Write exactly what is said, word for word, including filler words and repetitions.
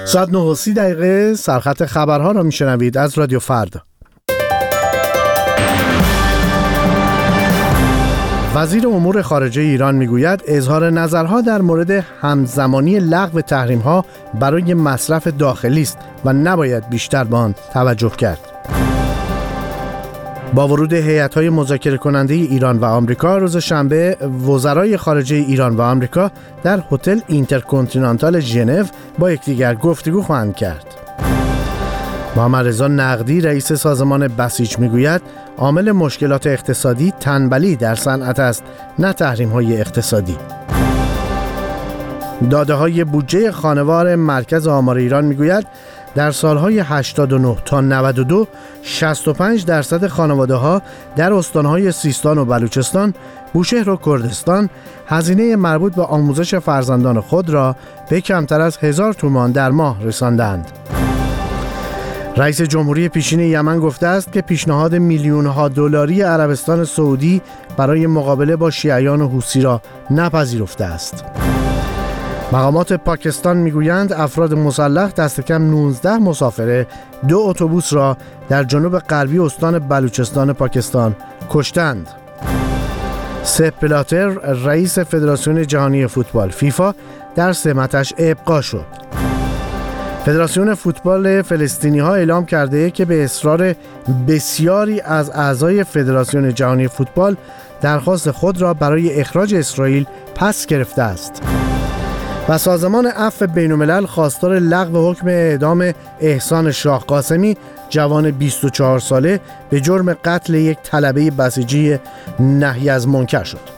ساعت نه و سی دقیقه سرخط خبرها را میشنوید از رادیو فردا. وزیر امور خارجه ایران میگوید اظهار نظرها در مورد همزمانی لغو تحریم‌ها برای مصرف داخلی است و نباید بیشتر به آن توجه کرد. با ورود هیئت‌های مذاکره کننده ایران و آمریکا روز شنبه، وزرای خارجه ایران و آمریکا در هتل اینترکنتینانتال ژنو با یکدیگر گفتگو خواهند کرد. محمد رضا نقدی رئیس سازمان بسیج میگوید عامل مشکلات اقتصادی تنبلی در صنعت است، نه تحریم‌های اقتصادی. داده‌های بودجه خانوار مرکز آمار ایران میگوید در سالهای هشتاد و نه تا نود و دو شصت و پنج درصد خانواده‌ها در استان‌های سیستان و بلوچستان، بوشهر و کردستان هزینه مربوط به آموزش فرزندان خود را به کمتر از هزار تومان در ماه رساندند. رئیس جمهوری پیشین یمن گفته است که پیشنهاد میلیون‌ها دلاری عربستان سعودی برای مقابله با شیعیان حوثی را نپذیرفته است. مقامات پاکستان میگویند افراد مسلح دست کم نوزده مسافر دو اتوبوس را در جنوب غربی استان بلوچستان پاکستان کشتند. سپ بلاتر رئیس فدراسیون جهانی فوتبال فیفا در سمتش ابقا شد. فدراسیون فوتبال فلسطینی ها اعلام کرده که به اصرار بسیاری از اعضای فدراسیون جهانی فوتبال درخواست خود را برای اخراج اسرائیل پس گرفته است. و سازمان عفو بین‌الملل خواستار لغو حکم اعدام احسان شاه قاسمی، جوان بیست و چهار ساله، به جرم قتل یک طلبه بسیجی نهی از منکر شد.